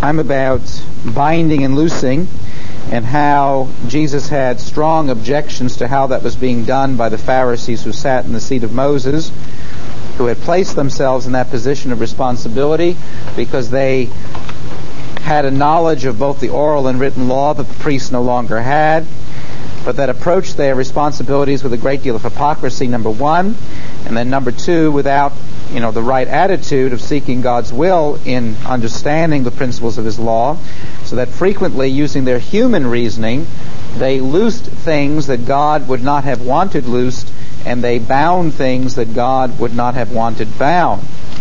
I'm about binding and loosing, and how Jesus had strong objections to how that was being done by the Pharisees who sat in the seat of Moses, who had placed themselves in that position of responsibility because they had a knowledge of both the oral and written law that the priests no longer had, but that approached their responsibilities with a great deal of hypocrisy, number one, and then number two, without the right attitude of seeking God's will in understanding the principles of His law, so that frequently, using their human reasoning, they loosed things that God would not have wanted loosed, and they bound things that God would not have wanted bound.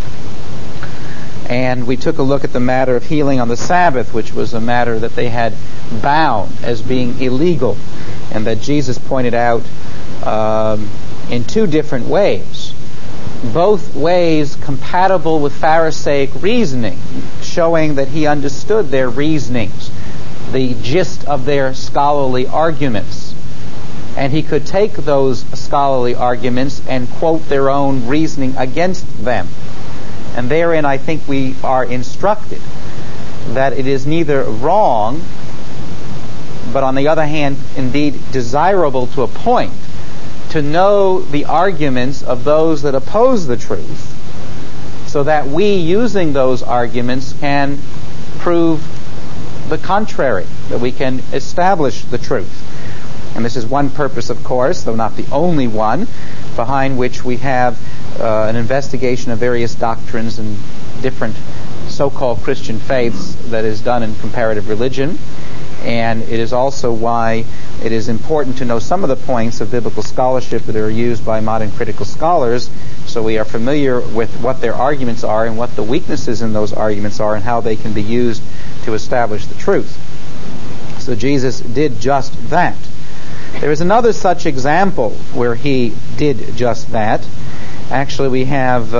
And we took a look at the matter of healing on the Sabbath, which was a matter that they had bound as being illegal, and that Jesus pointed out in two different ways. Both ways compatible with Pharisaic reasoning, showing that He understood their reasonings, the gist of their scholarly arguments. And He could take those scholarly arguments and quote their own reasoning against them. And therein I think we are instructed that it is neither wrong, but on the other hand, indeed desirable to a point, to know the arguments of those that oppose the truth, so that we, using those arguments, can prove the contrary, that we can establish the truth. And this is one purpose, of course, though not the only one, behind which we have an investigation of various doctrines and different so-called Christian faiths that is done in comparative religion. And it is also why it is important to know some of the points of biblical scholarship that are used by modern critical scholars, so we are familiar with what their arguments are and what the weaknesses in those arguments are and how they can be used to establish the truth. So Jesus did just that. There is another such example where He did just that. Actually, we have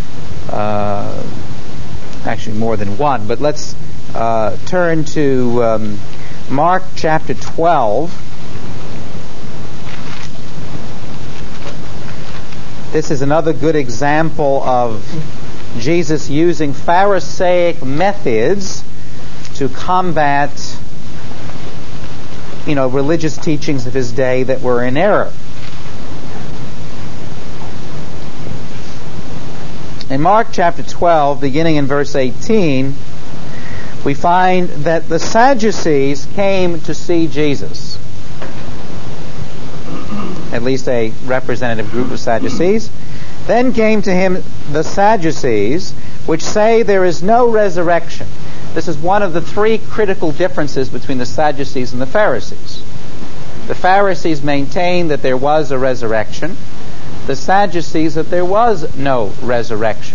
actually more than one, but let's turn to Mark chapter 12. This is another good example of Jesus using Pharisaic methods to combat, religious teachings of His day that were in error. In Mark chapter 12, beginning in verse 18, we find that the Sadducees came to see Jesus. At least a representative group of Sadducees. Then came to Him the Sadducees, which say there is no resurrection. This is one of the three critical differences between the Sadducees and the Pharisees. The Pharisees maintained that there was a resurrection. The Sadducees that there was no resurrection.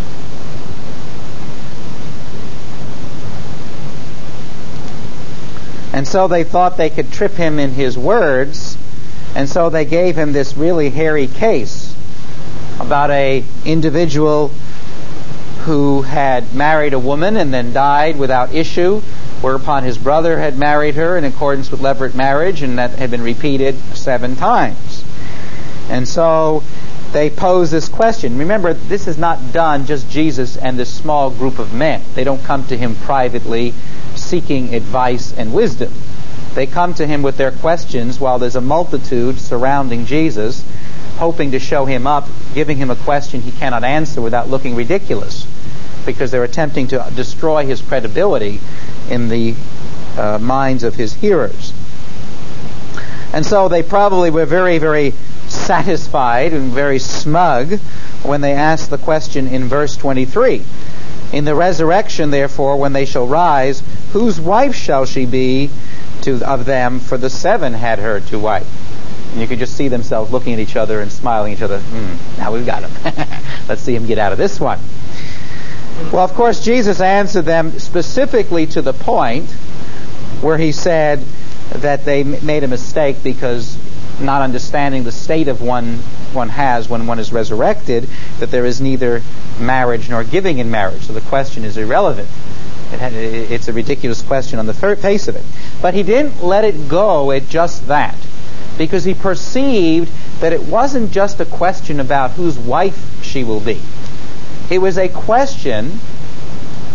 And so they thought they could trip Him in His words, and so they gave Him this really hairy case about an individual who had married a woman and then died without issue, whereupon his brother had married her in accordance with levirate marriage, and that had been repeated 7 times. And so they pose this question. Remember, this is not done just Jesus and this small group of men. They don't come to Him privately seeking advice and wisdom. They come to Him with their questions while there's a multitude surrounding Jesus, hoping to show Him up, giving Him a question He cannot answer without looking ridiculous, because they're attempting to destroy His credibility in the minds of His hearers. And so they probably were very, very satisfied and very smug when they asked the question in verse 23. In the resurrection, therefore, when they shall rise, whose wife shall she be of them? For the 7 had her to wife. And you can just see themselves looking at each other and smiling at each other. Now we've got him. Let's see him get out of this one. Well, of course, Jesus answered them specifically to the point where He said that they made a mistake because not understanding the state of one has when one is resurrected, that there is neither marriage nor giving in marriage. So the question is irrelevant. It's a ridiculous question on the face of it. But He didn't let it go at just that, because He perceived that it wasn't just a question about whose wife she will be. It was a question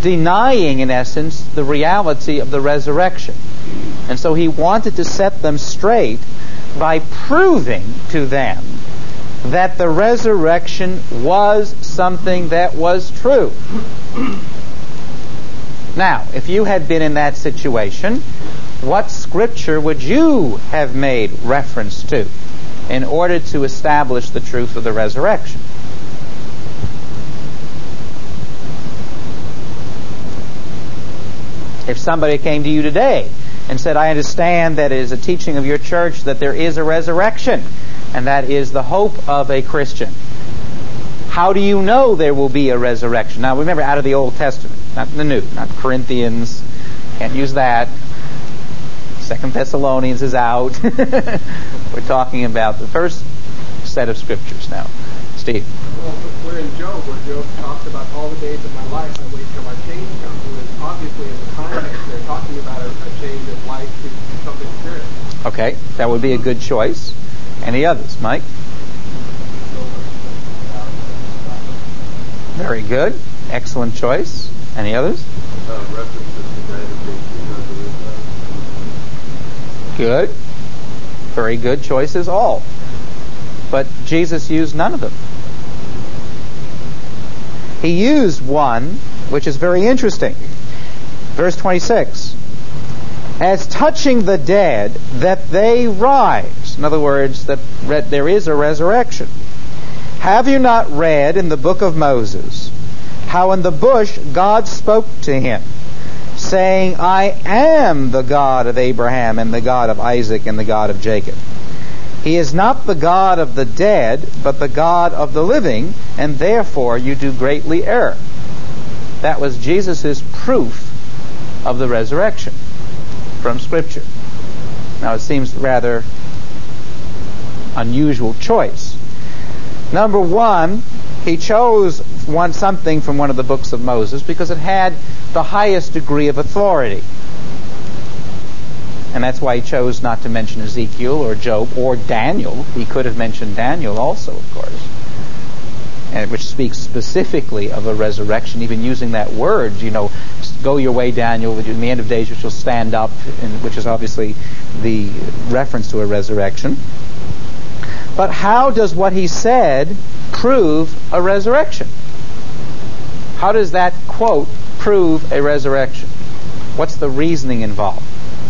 denying, in essence, the reality of the resurrection. And so he wanted to set them straight by proving to them that the resurrection was something that was true. Now, if you had been in that situation, what scripture would you have made reference to in order to establish the truth of the resurrection? If somebody came to you today and said, I understand that it is a teaching of your church that there is a resurrection, and that is the hope of a Christian. How do you know there will be a resurrection? Now remember, out of the Old Testament, not the New, not Corinthians, can't use that. 2 Thessalonians is out. We're talking about the first set of scriptures now. Steve. Well, we're in Job, where Job talks about all the days of my life I wait till my change comes. And obviously in the context they're talking about a change of life to something spiritual. Okay, that would be a good choice. Any others? Mike? Very good. Excellent choice. Any others? Good. Very good choices all. But Jesus used none of them. He used one which is very interesting. Verse 26. As touching the dead, that they rise. In other words, that there is a resurrection. Have you not read in the book of Moses how in the bush God spoke to him, saying, I am the God of Abraham and the God of Isaac and the God of Jacob. He is not the God of the dead, but the God of the living, and therefore you do greatly err. That was Jesus' proof of the resurrection from Scripture. Now it seems rather unusual choice. Number one, he chose something from one of the books of Moses because it had the highest degree of authority. And that's why he chose not to mention Ezekiel or Job or Daniel. He could have mentioned Daniel also, of course, and which speaks specifically of a resurrection, even using that word, go your way, Daniel, in the end of days you shall stand up, which is obviously the reference to a resurrection. But how does what he said prove a resurrection? How does that quote prove a resurrection? What's the reasoning involved?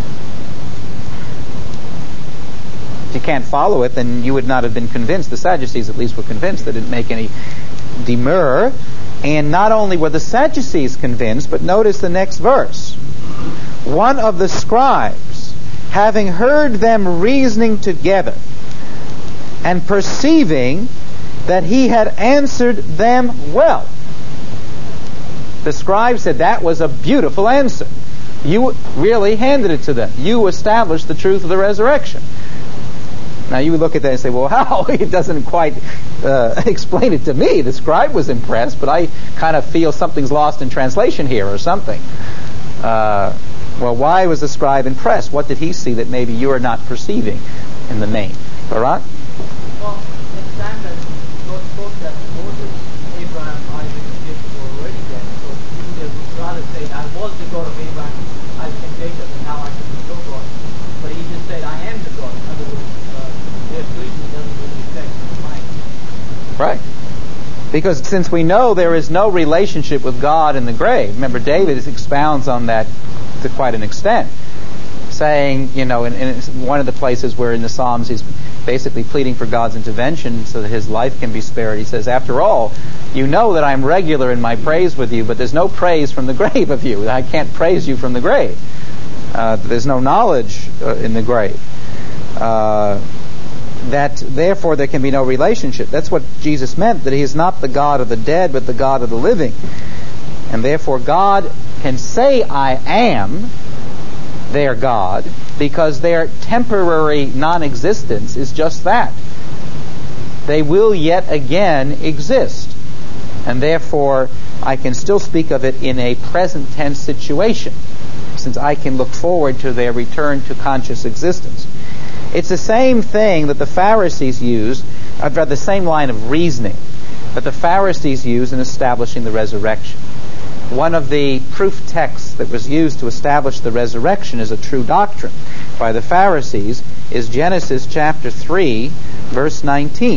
If you can't follow it, then you would not have been convinced. The Sadducees at least were convinced. They didn't make any demur. And not only were the Sadducees convinced, but notice the next verse. One of the scribes, having heard them reasoning together, and perceiving that he had answered them well. The scribe said, that was a beautiful answer. You really handed it to them. You established the truth of the resurrection. Now you would look at that and say, well, how? It doesn't quite explain it to me. The scribe was impressed, but I kind of feel something's lost in translation here or something. Well, why was the scribe impressed? What did he see that maybe you are not perceiving in the main? Barak? Well, it's time that God spoke that Moses, Abraham, Isaac, and Jacob were already dead. So he would rather say, I was the God of Abraham, Isaac, and Jacob, and now I can be your God. But he just said, I am the God. In other words, their reasoning doesn't really affect mine. Right. Because since we know there is no relationship with God in the grave, remember David expounds on that to quite an extent, saying, in one of the places where in the Psalms he's basically pleading for God's intervention so that his life can be spared. He says, after all, you know that I'm regular in my praise with you, but there's no praise from the grave of you. I can't praise you from the grave. There's no knowledge in the grave. That therefore there can be no relationship. That's what Jesus meant, that he is not the God of the dead, but the God of the living. And therefore God can say, I am their God, because their temporary non-existence is just that. They will yet again exist. And therefore, I can still speak of it in a present tense situation, since I can look forward to their return to conscious existence. It's the same thing that the Pharisees used, the same line of reasoning that the Pharisees used in establishing the resurrection. one of the proof texts that was used to establish the resurrection as a true doctrine by the Pharisees is Genesis chapter 3, verse 19.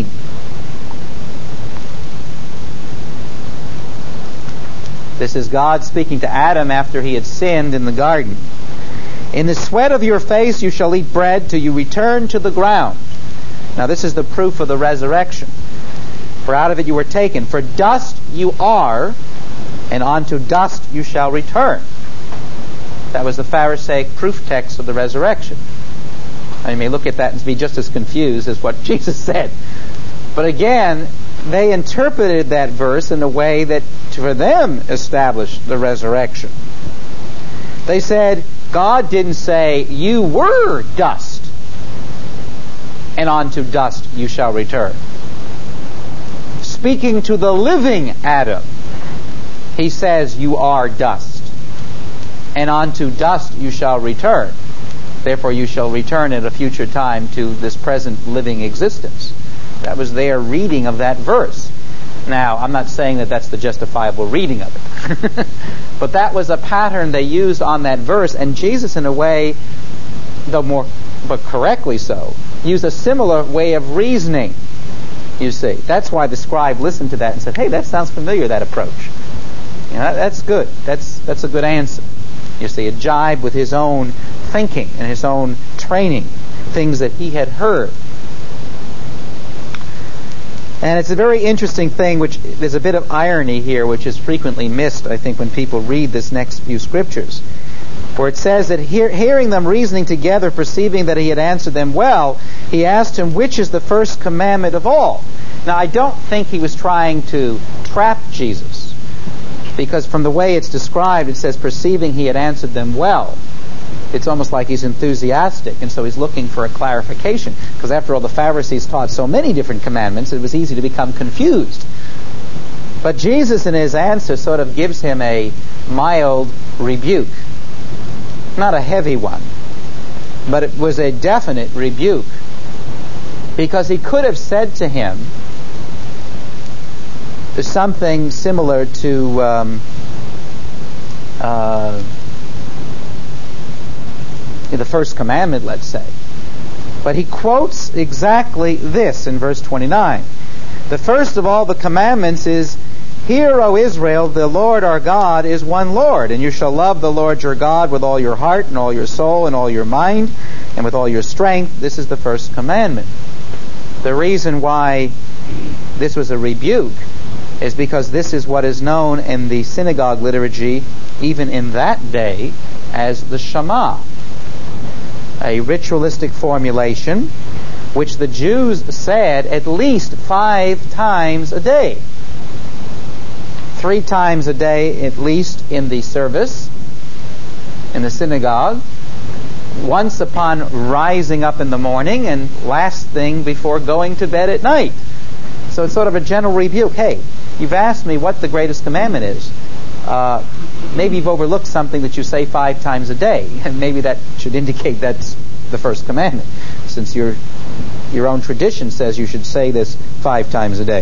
This is God speaking to Adam after he had sinned in the garden. In the sweat of your face you shall eat bread till you return to the ground. Now this is the proof of the resurrection. For out of it you were taken. For dust you are, and unto dust you shall return. That was the Pharisaic proof text of the resurrection. Now you may look at that and be just as confused as what Jesus said. But again, they interpreted that verse in a way that for them established the resurrection. They said, God didn't say, you were dust, and unto dust you shall return. Speaking to the living Adam, he says, you are dust, and unto dust you shall return. Therefore you shall return at a future time to this present living existence. That was their reading of that verse. Now, I'm not saying that that's the justifiable reading of it. But that was a pattern they used on that verse, and Jesus, in a way, but correctly so, used a similar way of reasoning, you see. That's why the scribe listened to that and said, hey, that sounds familiar, that approach. You know, that's good. That's a good answer. You see, it jibed with his own thinking and his own training, things that he had heard. And it's a very interesting thing, which there's a bit of irony here, which is frequently missed, I think, when people read this next few scriptures. For it says that hearing them reasoning together, perceiving that he had answered them well, he asked him, which is the first commandment of all? Now, I don't think he was trying to trap Jesus, because from the way it's described, it says, perceiving he had answered them well. It's almost like he's enthusiastic, and so he's looking for a clarification. Because after all, the Pharisees taught so many different commandments, it was easy to become confused. But Jesus, in his answer, sort of gives him a mild rebuke. Not a heavy one, but it was a definite rebuke. Because he could have said to him something similar to the first commandment, let's say. But he quotes exactly this in verse 29. The first of all the commandments is, Hear, O Israel, the Lord our God is one Lord, and you shall love the Lord your God with all your heart and all your soul and all your mind and with all your strength. This is the first commandment. The reason why this was a rebuke is because this is what is known in the synagogue liturgy, even in that day, as the Shema. A ritualistic formulation which the Jews said at least 5 times a day. 3 times a day at least in the service, in the synagogue, once upon rising up in the morning, and last thing before going to bed at night. So it's sort of a general rebuke. Hey, you've asked me what the greatest commandment is. Maybe you've overlooked something that you say 5 times a day, and maybe that should indicate that's the first commandment, since your own tradition says you should say this 5 times a day.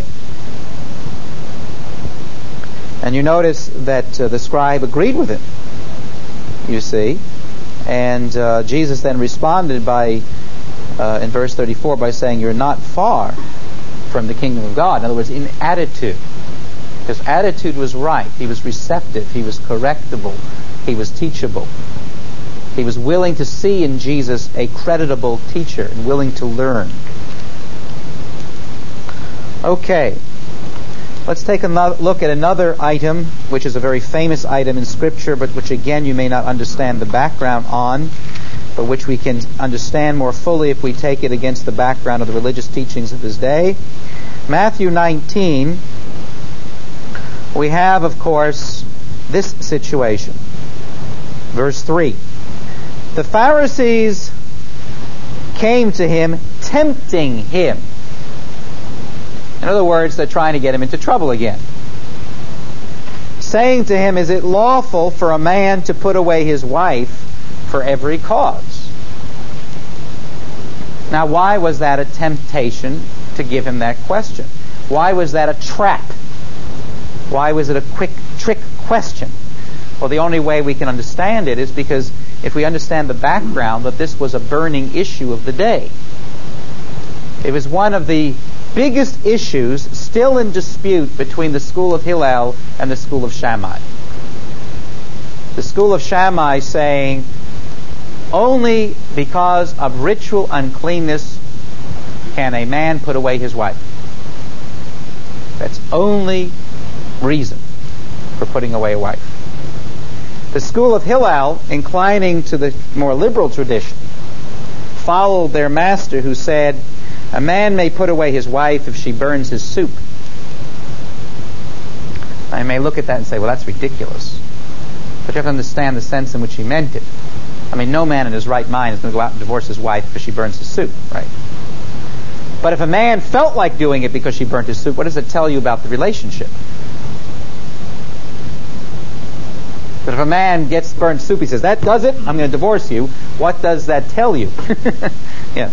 And you notice that the scribe agreed with him, you see, and Jesus then responded by, in verse 34, by saying, you're not far from the kingdom of God. In other words, in attitude. His attitude was right. He was receptive. He was correctable. He was teachable. He was willing to see in Jesus a creditable teacher and willing to learn. Okay. Let's take a look at another item, which is a very famous item in Scripture, but which again you may not understand the background on, but which we can understand more fully if we take it against the background of the religious teachings of his day. Matthew 19, we have, of course, this situation. Verse 3. The Pharisees came to him, tempting him. In other words, they're trying to get him into trouble again. Saying to him, is it lawful for a man to put away his wife for every cause? Now, why was that a temptation to give him that question? Why was that a trap? Why was it a quick trick question? Well, the only way we can understand it is because if we understand the background, that this was a burning issue of the day. It was one of the biggest issues still in dispute between the school of Hillel and the school of Shammai. The school of Shammai saying, only because of ritual uncleanness can a man put away his wife. That's only reason for putting away a wife. The school of Hillel, inclining to the more liberal tradition, followed their master who said, a man may put away his wife if she burns his soup. I may look at that and say, well, that's ridiculous. But you have to understand the sense in which he meant it. I mean, no man in his right mind is going to go out and divorce his wife because she burns his soup, right? But if a man felt like doing it because she burnt his soup, what does it tell you about the relationship? But if a man gets burnt soup, he says, that does it, I'm going to divorce you. What does that tell you? Yes.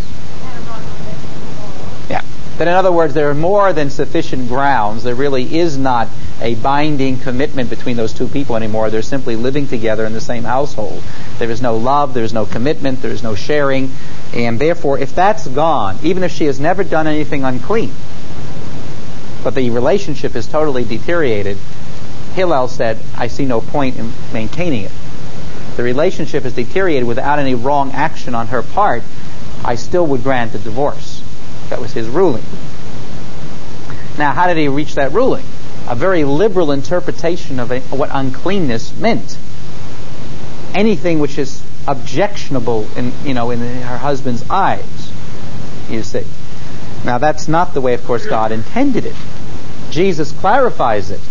Yeah. That in other words, there are more than sufficient grounds. There really is not a binding commitment between those two people anymore. They're simply living together in the same household. There is no love, there is no commitment, there is no sharing. And therefore, if that's gone, even if she has never done anything unclean, but the relationship is totally deteriorated, Hillel said, I see no point in maintaining it. The relationship is deteriorated without any wrong action on her part. I still would grant a divorce. That was his ruling. Now, how did he reach that ruling? A very liberal interpretation of what uncleanness meant. Anything which is objectionable in her husband's eyes, you see. Now, that's not the way, of course, God intended it. Jesus clarifies it,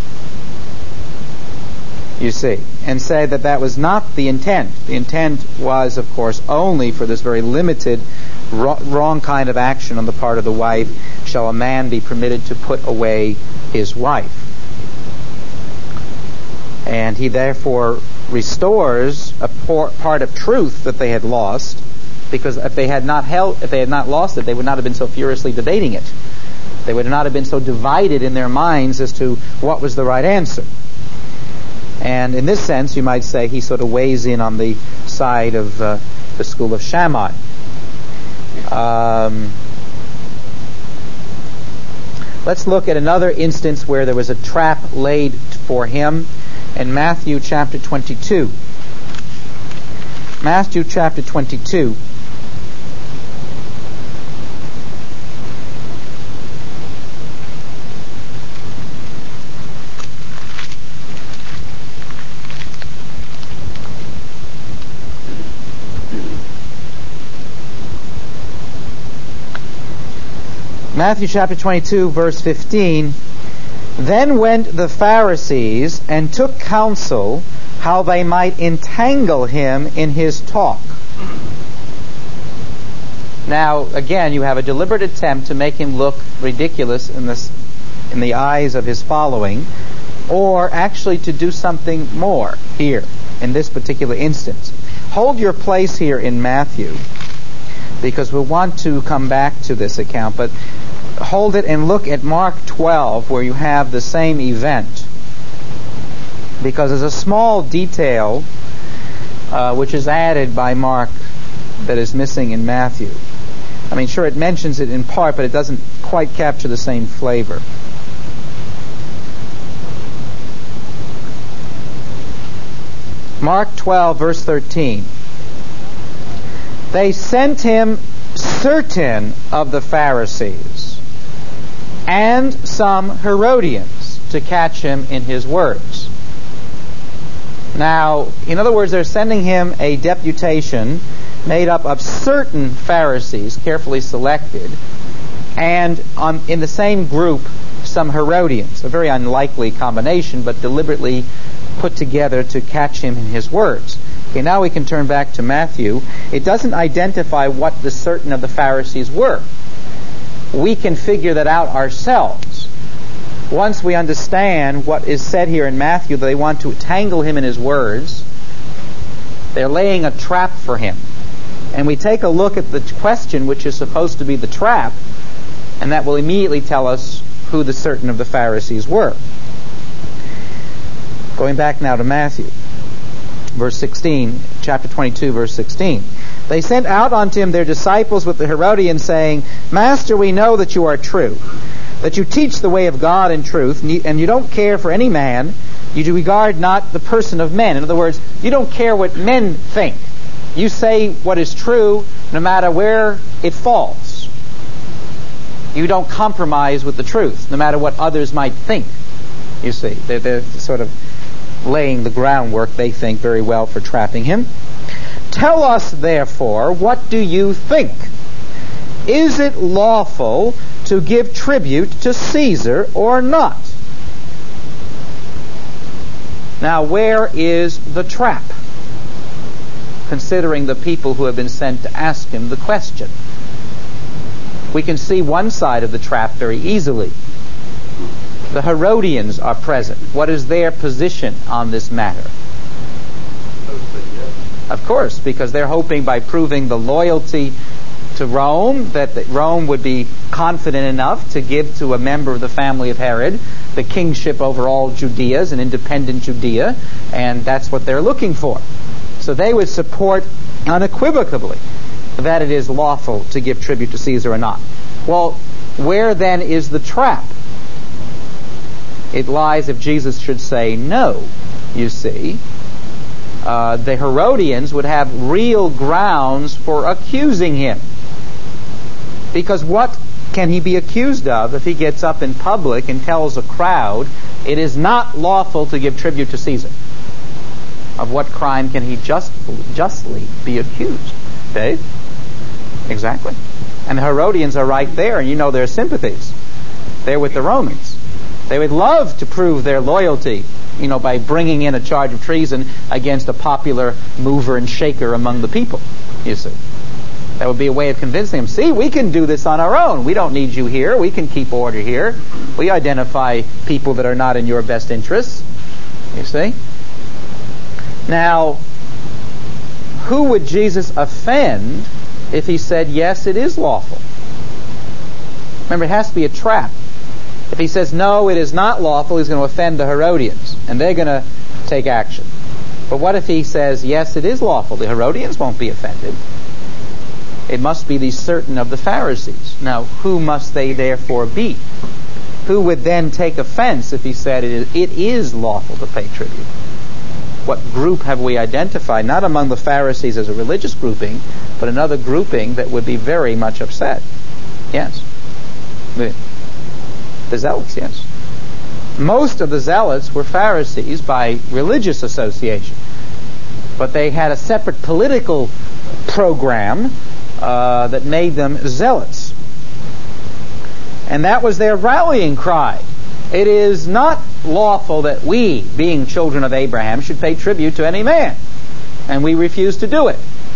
you see, and say that that was not the intent. The intent was, of course, only for this very limited, wrong kind of action on the part of the wife. Shall a man be permitted to put away his wife? And he therefore restores a part of truth that they had lost, because if they had not lost it, they would not have been so furiously debating it. They would not have been so divided in their minds as to what was the right answer. And in this sense, you might say he sort of weighs in on the side of the school of Shammai. Let's look at another instance where there was a trap laid for him in Matthew chapter 22. Matthew chapter 22. Matthew chapter 22, verse 15. Then went the Pharisees and took counsel how they might entangle him in his talk. Now, again, you have a deliberate attempt to make him look ridiculous in the eyes of his following, or actually to do something more here in this particular instance. Hold your place here in Matthew, because we'll want to come back to this account, but hold it and look at Mark 12, where you have the same event, because there's a small detail which is added by Mark that is missing in Matthew. I mean, sure, it mentions it in part, but it doesn't quite capture the same flavor. Mark 12, verse 13. They sent him certain of the Pharisees and some Herodians to catch him in his words. Now, in other words, they're sending him a deputation made up of certain Pharisees, carefully selected, and in the same group, some Herodians. A very unlikely combination, but deliberately put together to catch him in his words. Okay, now we can turn back to Matthew. It doesn't identify what the certain of the Pharisees were. We can figure that out ourselves. Once we understand what is said here in Matthew, they want to tangle him in his words. They're laying a trap for him. And we take a look at the question which is supposed to be the trap, and that will immediately tell us who the certain of the Pharisees were. Going back now to Matthew, verse 16, chapter 22, verse 16. They sent out unto him their disciples with the Herodians, saying, Master, we know that you are true, that you teach the way of God in truth, and you don't care for any man. You do regard not the person of men. In other words, you don't care what men think. You say what is true no matter where it falls. You don't compromise with the truth no matter what others might think. You see, they're sort of laying the groundwork, they think, very well for trapping him. Tell us, therefore, what do you think? Is it lawful to give tribute to Caesar or not? Now, where is the trap? Considering the people who have been sent to ask him the question. We can see one side of the trap very easily. The Herodians are present. What is their position on this matter? Of course, because they're hoping by proving the loyalty to Rome, that Rome would be confident enough to give to a member of the family of Herod the kingship over all Judea, as an independent Judea, and that's what they're looking for. So they would support unequivocally that it is lawful to give tribute to Caesar or not. Well, where then is the trap? It lies if Jesus should say no, you see. The Herodians would have real grounds for accusing him. Because what can he be accused of if he gets up in public and tells a crowd, it is not lawful to give tribute to Caesar? Of what crime can he justly be accused? Dave? Exactly. And the Herodians are right there, and you know their sympathies. They're with the Romans. They would love to prove their loyalty, by bringing in a charge of treason against a popular mover and shaker among the people, you see. That would be a way of convincing them, see, we can do this on our own. We don't need you here. We can keep order here. We identify people that are not in your best interests, you see. Now, who would Jesus offend if he said, yes, it is lawful? Remember, it has to be a trap. If he says, no, it is not lawful, he's going to offend the Herodians, and they're going to take action. But what if he says, yes, it is lawful? The Herodians won't be offended. It must be the certain of the Pharisees. Now, who must they therefore be? Who would then take offense if he said it is lawful to pay tribute? What group have we identified? Not among the Pharisees as a religious grouping, but another grouping that would be very much upset. Yes. The Zealots, yes. Most of the Zealots were Pharisees by religious association, but they had a separate political program that made them Zealots. And that was their rallying cry. It is not lawful that we, being children of Abraham, should pay tribute to any man, and we refuse to do it.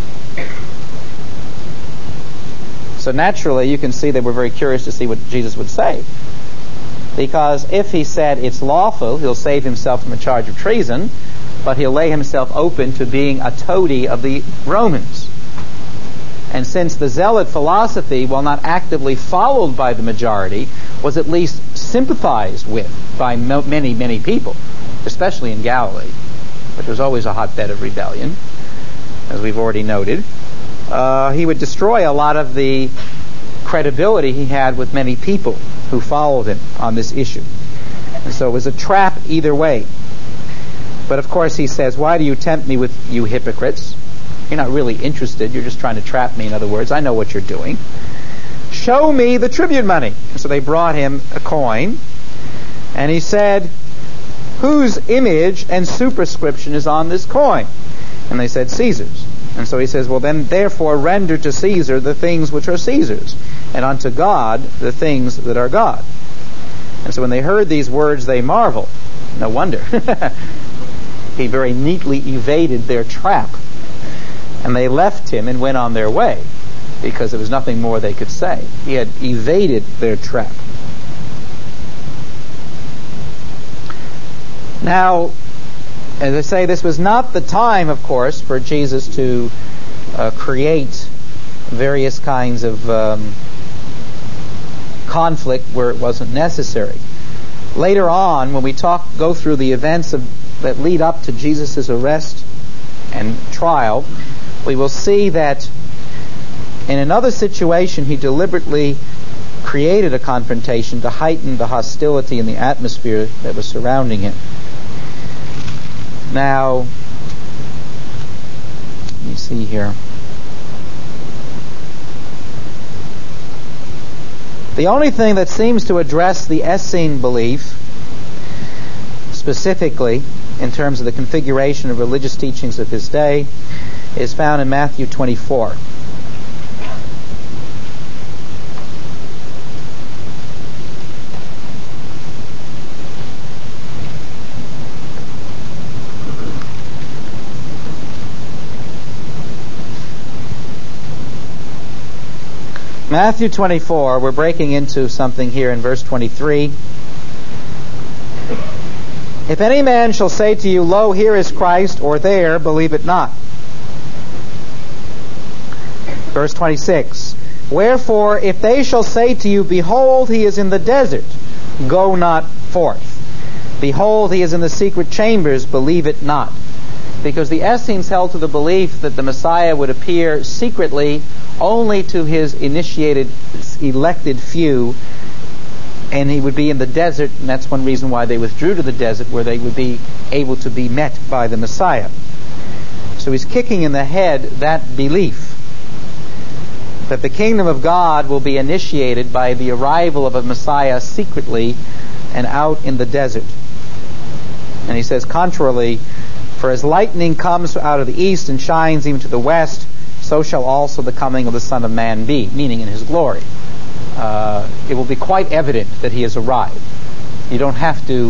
So naturally, you can see they were very curious to see what Jesus would say. Because if he said it's lawful, he'll save himself from a charge of treason, but he'll lay himself open to being a toady of the Romans. And since the Zealot philosophy, while not actively followed by the majority, was at least sympathized with by many, many people, especially in Galilee, which was always a hotbed of rebellion, as we've already noted, he would destroy a lot of the credibility he had with many people who followed him on this issue. And so it was a trap either way. But of course he says, why do you tempt me with you hypocrites? You're not really interested. You're just trying to trap me, in other words. I know what you're doing. Show me the tribute money. And so they brought him a coin. And he said, whose image and superscription is on this coin? And they said, Caesar's. And so he says, well then, therefore, render to Caesar the things which are Caesar's, and unto God the things that are God. And so when they heard these words, they marveled. No wonder. He very neatly evaded their trap. And they left him and went on their way, because there was nothing more they could say. He had evaded their trap. Now, as I say, this was not the time, of course, for Jesus to create various kinds of conflict where it wasn't necessary. Later on, when we go through the events of that lead up to Jesus' arrest and trial, we will see that in another situation he deliberately created a confrontation to heighten the hostility in the atmosphere that was surrounding him. Now, let me see here. The only thing that seems to address the Essene belief specifically in terms of the configuration of religious teachings of his day is found in Matthew 24. Matthew 24, we're breaking into something here in verse 23. If any man shall say to you, Lo, here is Christ, or there, believe it not. Verse 26. Wherefore, if they shall say to you, Behold, he is in the desert, go not forth. Behold, he is in the secret chambers, believe it not. Because the Essenes held to the belief that the Messiah would appear secretly only to his initiated, elected few, and he would be in the desert, and that's one reason why they withdrew to the desert, where they would be able to be met by the Messiah. So he's kicking in the head that belief that the kingdom of God will be initiated by the arrival of a Messiah secretly and out in the desert. And he says, contrarily, for as lightning comes out of the east and shines even to the west, so shall also the coming of the Son of Man be, meaning in his glory. It will be quite evident that he has arrived. You don't have to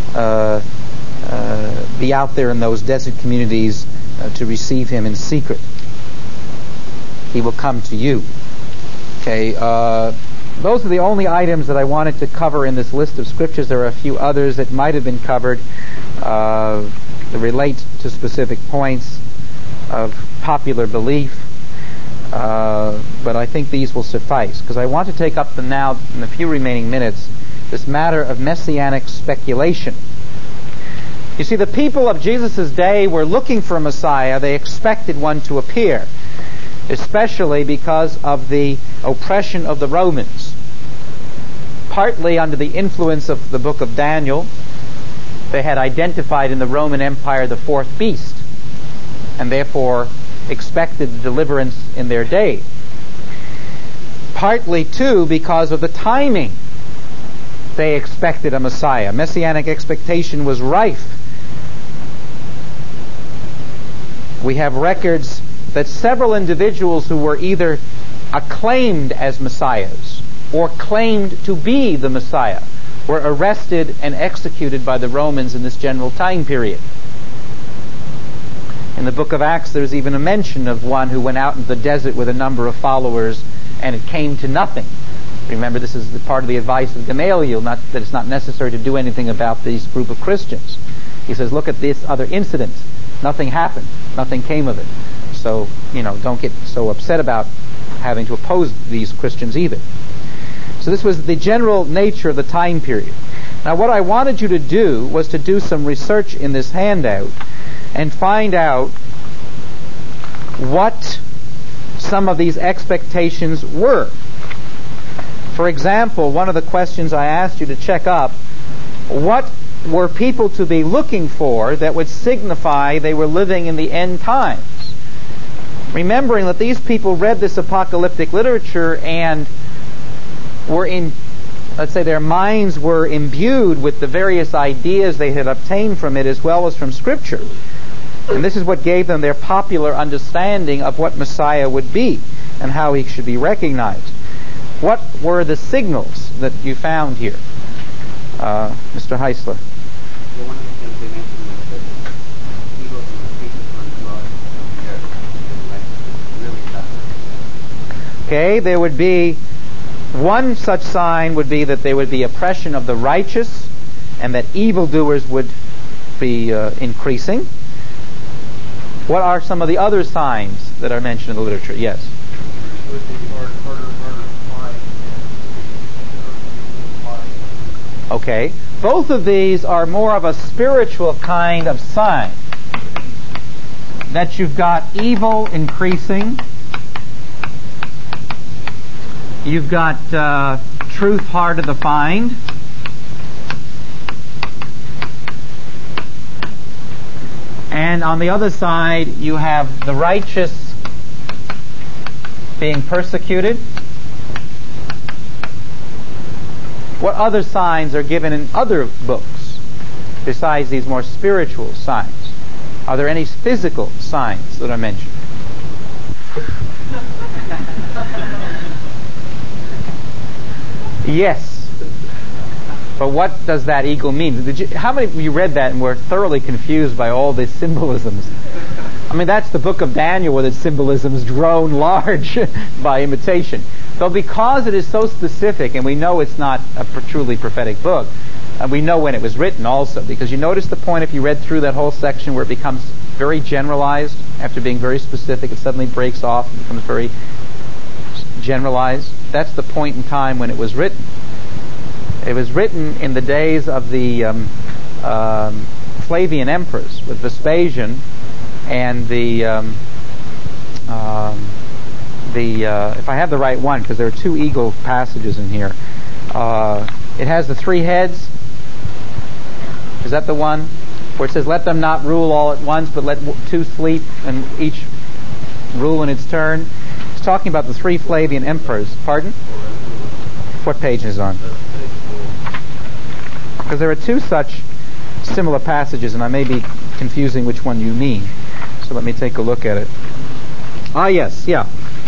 be out there in those desert communities to receive him in secret. He will come to you. Okay, those are the only items that I wanted to cover in this list of scriptures. There are a few others that might have been covered that relate to specific points of popular belief. But I think these will suffice, because I want to take up now, in the few remaining minutes, this matter of messianic speculation. You see, the people of Jesus' day were looking for a Messiah. They expected one to appear, especially because of the oppression of the Romans. Partly under the influence of the book of Daniel, they had identified in the Roman Empire the fourth beast, and therefore expected deliverance in their day. Partly, too, because of the timing. They expected a Messiah. Messianic expectation was rife. We have records that several individuals who were either acclaimed as Messiahs or claimed to be the Messiah were arrested and executed by the Romans in this general time period. In the book of Acts, there's even a mention of one who went out into the desert with a number of followers, and it came to nothing. Remember, this is part of the advice of Gamaliel, that it's not necessary to do anything about this group of Christians. He says, look at this other incident. Nothing happened. Nothing came of it. So, don't get so upset about having to oppose these Christians either. So this was the general nature of the time period. Now, what I wanted you to do was to do some research in this handout and find out what some of these expectations were. For example, one of the questions I asked you to check up, what were people to be looking for that would signify they were living in the end times? Remembering that these people read this apocalyptic literature and were let's say their minds were imbued with the various ideas they had obtained from it as well as from Scripture. And this is what gave them their popular understanding of what Messiah would be and how he should be recognized. What were the signals that you found here? Mr. Heisler. Well, one of the things they mentioned was that evil and creatures on blood and really suffer. Okay, there would be one such sign would be that there would be oppression of the righteous and that evildoers would be increasing. What are some of the other signs that are mentioned in the literature? Yes. It would be harder to find. Okay. Both of these are more of a spiritual kind of sign. That you've got evil increasing. You've got truth hard to find. And on the other side, you have the righteous being persecuted. What other signs are given in other books besides these more spiritual signs? Are there any physical signs that are mentioned? Yes. But what does that eagle mean? How many of you read that and were thoroughly confused by all the symbolisms? I mean, that's the book of Daniel where the symbolisms grown large by imitation. Though because it is so specific, and we know it's not a truly prophetic book, we know when it was written also, because you notice the point if you read through that whole section where it becomes very generalized, after being very specific, it suddenly breaks off and becomes very generalized. That's the point in time when it was written. It was written in the days of the Flavian emperors, with Vespasian and if I have the right one, because there are two eagle passages in here. It has the three heads. Is that the one where it says, "Let them not rule all at once, but let two sleep, and each rule in its turn"? It's talking about the three Flavian emperors. Pardon? What page is it on? Because there are two such similar passages, and I may be confusing which one you mean. So let me take a look at it. Ah, yes, yeah.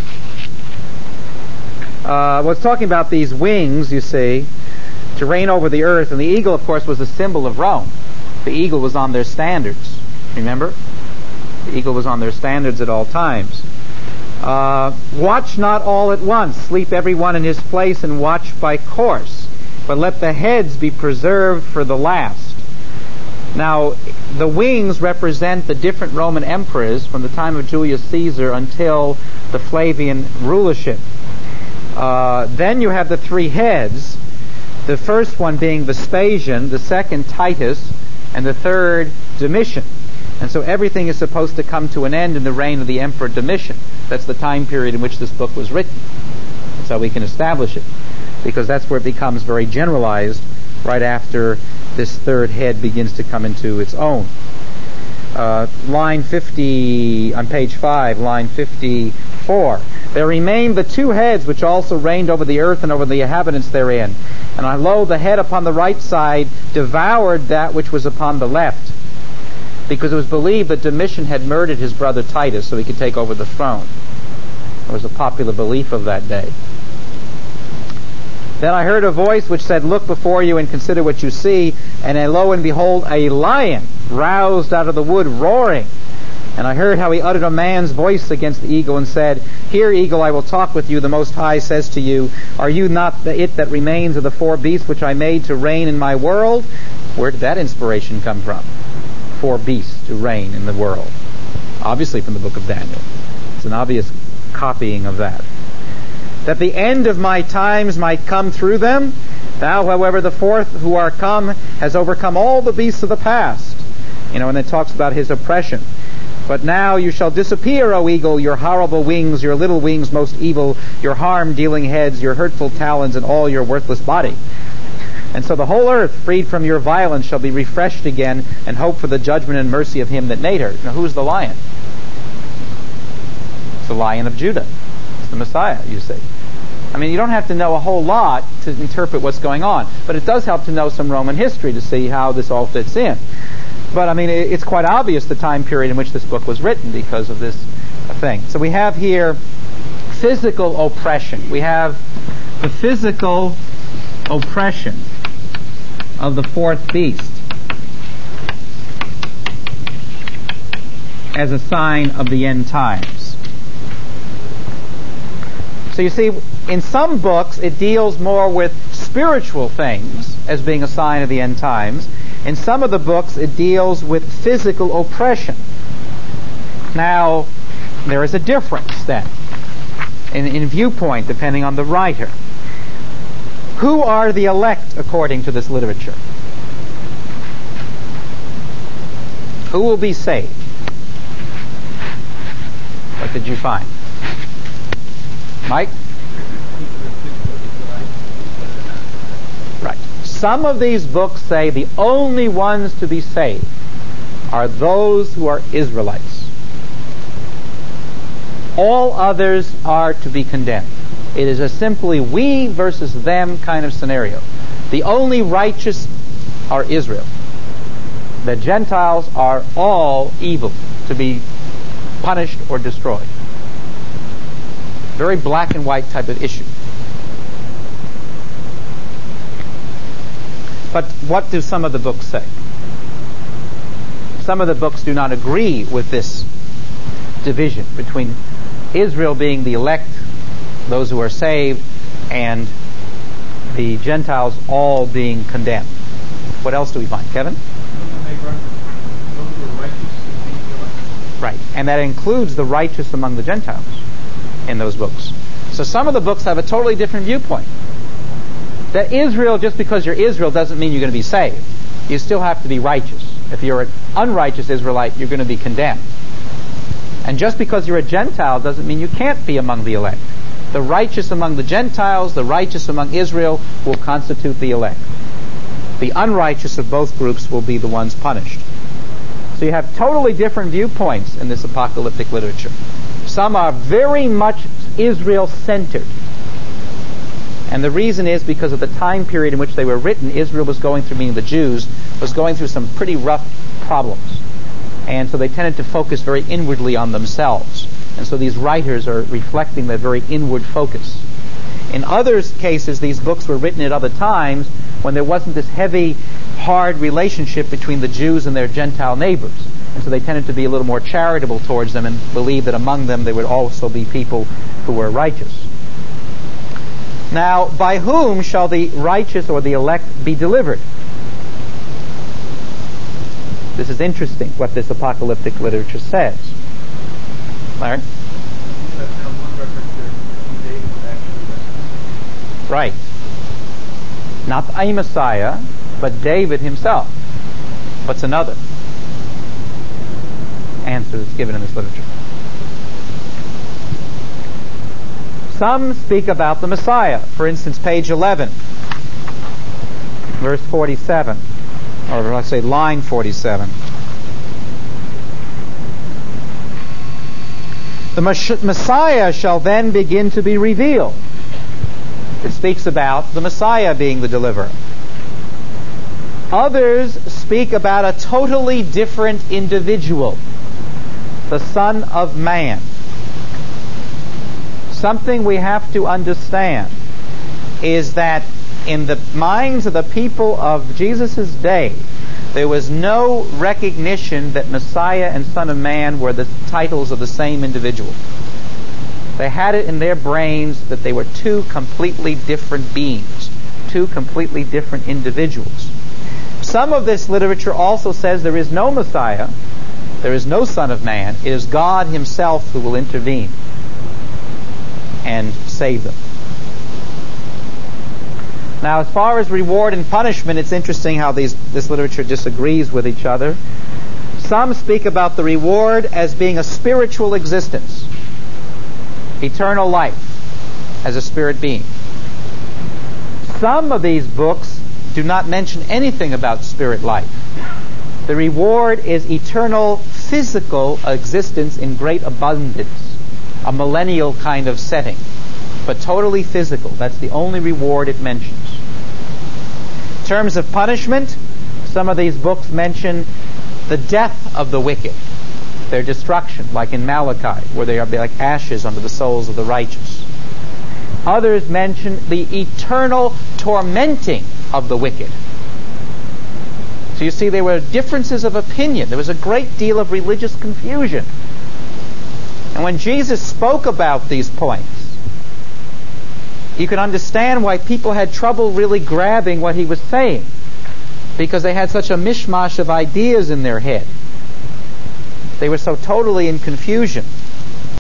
Well, it's talking about these wings, you see, to reign over the earth. And the eagle, of course, was a symbol of Rome. The eagle was on their standards. Remember? The eagle was on their standards at all times. Watch not all at once. Sleep every one in his place, and watch by course. But let the heads be preserved for the last. Now, the wings represent the different Roman emperors from the time of Julius Caesar until the Flavian rulership. Then you have the three heads, the first one being Vespasian, the second Titus, and the third Domitian. And so everything is supposed to come to an end in the reign of the Emperor Domitian. That's the time period in which this book was written. That's how we can establish it, because that's where it becomes very generalized right after this third head begins to come into its own. Line 50, on page 5, line 54. There remained the two heads which also reigned over the earth and over the inhabitants therein. And lo, the head upon the right side devoured that which was upon the left, because it was believed that Domitian had murdered his brother Titus so he could take over the throne. It was a popular belief of that day. Then I heard a voice which said, "Look before you and consider what you see." And lo and behold, a lion roused out of the wood, roaring. And I heard how he uttered a man's voice against the eagle and said, "Hear, eagle, I will talk with you. The Most High says to you, are you not it that remains of the four beasts which I made to reign in my world?" Where did that inspiration come from? Four beasts to reign in the world. Obviously from the book of Daniel. It's an obvious copying of that. "That the end of my times might come through them. Thou, however, the fourth who are come, has overcome all the beasts of the past." And it talks about his oppression. "But now you shall disappear, O eagle, your horrible wings, your little wings most evil, your harm-dealing heads, your hurtful talons, and all your worthless body. And so the whole earth, freed from your violence, shall be refreshed again, and hope for the judgment and mercy of him that made her." Now, who's the lion? It's the Lion of Judah. It's the Messiah, you see. I mean, you don't have to know a whole lot to interpret what's going on, but it does help to know some Roman history to see how this all fits in. But, I mean, it's quite obvious the time period in which this book was written because of this thing. So we have here physical oppression. We have the physical oppression of the fourth beast as a sign of the end times. So you see, in some books it deals more with spiritual things as being a sign of the end times. In some of the books it deals with physical oppression. Now, there is a difference then in viewpoint depending on the writer. Who are the elect according to this literature? Who will be saved? What did you find? Mike? Right. Some of these books say the only ones to be saved are those who are Israelites. All others are to be condemned. It is a simply we versus them kind of scenario. The only righteous are Israel. The Gentiles are all evil, to be punished or destroyed. Very black and white type of issue. But what do some of the books say? Some of the books do not agree with this division between Israel being the elect, those who are saved, and the Gentiles all being condemned. What else do we find? Kevin? Right. And that includes the righteous among the Gentiles in those books. So some of the books have a totally different viewpoint. That Israel, just because you're Israel, doesn't mean you're going to be saved. You still have to be righteous. If you're an unrighteous Israelite, you're going to be condemned. And just because you're a Gentile doesn't mean you can't be among the elect. The righteous among the Gentiles, the righteous among Israel will constitute the elect. The unrighteous of both groups will be the ones punished. So you have totally different viewpoints in this apocalyptic literature. Some are very much Israel-centered. And the reason is because of the time period in which they were written. Israel was going through, meaning the Jews, was going through some pretty rough problems. And so they tended to focus very inwardly on themselves. And so these writers are reflecting that very inward focus. In other cases, these books were written at other times when there wasn't this heavy, hard relationship between the Jews and their Gentile neighbors. And so they tended to be a little more charitable towards them and believe that among them there would also be people who were righteous. Now, by whom shall the righteous or the elect be delivered? This is interesting, what this apocalyptic literature says. Larry? Right. Not a Messiah, but David himself. What's another answer that's given in this literature? Some speak about the Messiah. For instance, page 11, verse 47. Or let's say line 47. The Messiah shall then begin to be revealed. It speaks about the Messiah being the deliverer. Others speak about a totally different individual, the Son of Man. Something we have to understand is that in the minds of the people of Jesus' day, there was no recognition that Messiah and Son of Man were the titles of the same individual. They had it in their brains that they were two completely different beings, two completely different individuals. Some of this literature also says there is no Messiah, there is no Son of Man. It is God Himself who will intervene and save them. Now, as far as reward and punishment, it's interesting how this literature disagrees with each other. Some speak about the reward as being a spiritual existence, eternal life as a spirit being. Some of these books do not mention anything about spirit life. The reward is eternal physical existence in great abundance, a millennial kind of setting, but totally physical. That's the only reward it mentions. In terms of punishment, some of these books mention the death of the wicked, their destruction, like in Malachi, where they are like ashes under the souls of the righteous. Others mention the eternal tormenting of the wicked. So you see, there were differences of opinion. There was a great deal of religious confusion. And when Jesus spoke about these points, you can understand why people had trouble really grabbing what He was saying, because they had such a mishmash of ideas in their head. They were so totally in confusion.